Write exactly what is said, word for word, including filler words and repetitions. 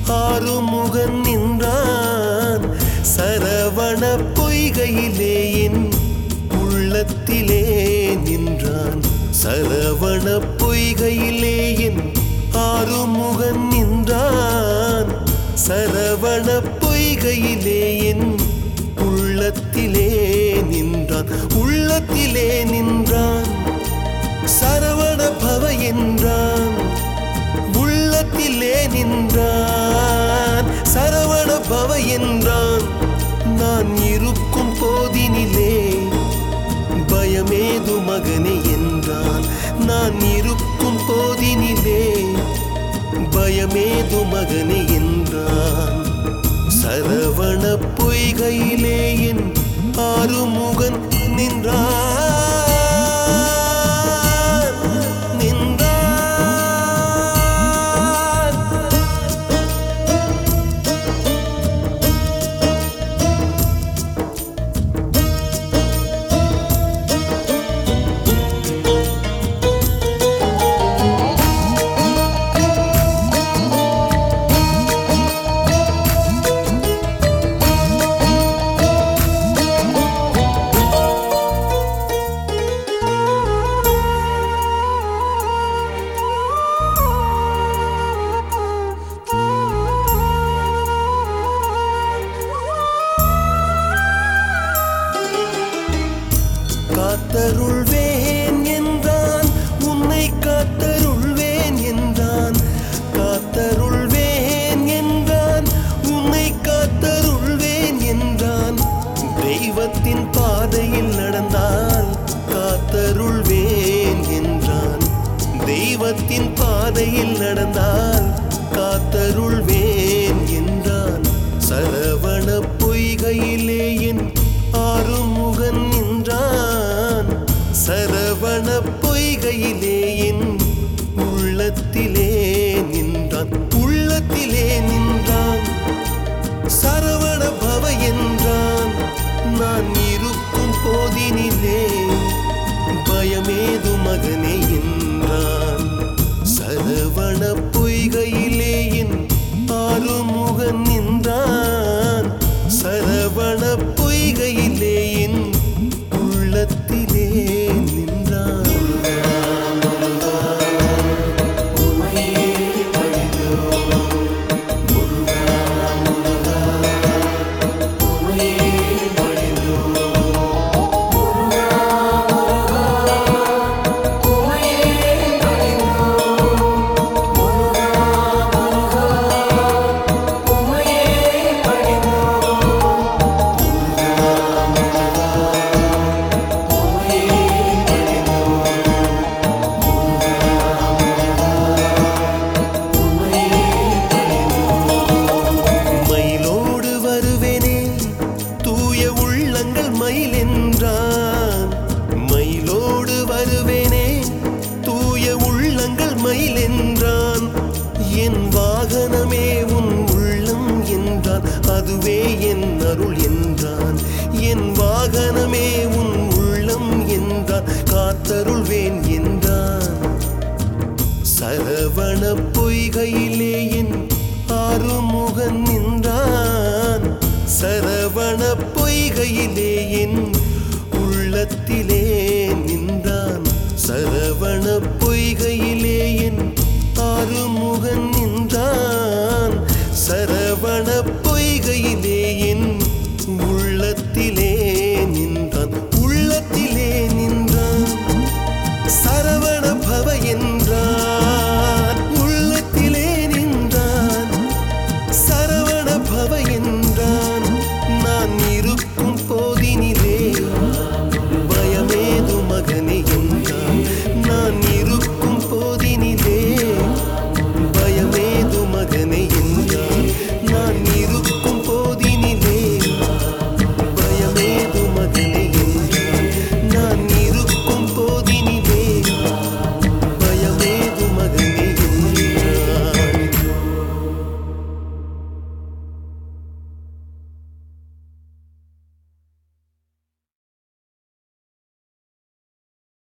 ஆறுமுகன் நின்றான் சரவண பொய்கையிலே என் உள்ளத்திலே நின்றான் சரவண பொய்கையிலே என் ஆறுமுகன் நின்றான் சரவண பொய்கையிலே என் உள்ளத்திலே நின்றான் உள்ளத்திலே நின்றான் சரவண பவ என்றான் உள்ளத்திலே நின்றான் சரவண பவ என்றான் நான் இருக்கும் போதினிலே பயமேது மகனே என்றான் நான் இருக்கும் போதினிலே பயமேது மகனே என்றான் சரவண பொய்கையிலே என் ஆறுமுகன் நின்றான் காத்தருள்வேன் என்றான் உன்னை காத்தருள்வேன் என்றான் காத்தருள்வேன் என்றான் உன்னை காத்தருள்வேன் என்றான் தெய்வத்தின் பாதையில் நடந்தால் காத்தருள்வேன் என்றான் தெய்வத்தின் பாதையில் நடந்தால் காத்தருள்வேன் என்றான் சரவண பொய்கையிலே என் ஆறுமுகன் நின்றான் சரவண பொய்கையிலே என் உள்ளத்திலே நின்றான் உள்ளத்திலே நின்றான் சரவண பவ என்றான் நான் இருக்கும் போதினிலே பயமேது மகனே என்றான் சரவண பொய்கையிலே என் ஆறுமுகன் நின்றான் சரவண பொய்கையிலே என் உள்ளத்திலே நின்றான் மயில் என்றான் மயிலோடு வருவேனே தூய உள்ளங்கள் மயில் என்றான் என் வாகனமே உன் உள்ளம் என்றான் அதுவே என் அருள் என்றான் என் வாகனமே உன் உள்ளம் என்றான் காத்தருள்வேன் என்றான் சரவண பொய்கையிலே என் ஆறுமுகன் நின்றான் சரவண பொய்கையிலே என் உள்ளத்திலே நின்றான் சரவண பொய்கையிலே என் ஆறுமுகன்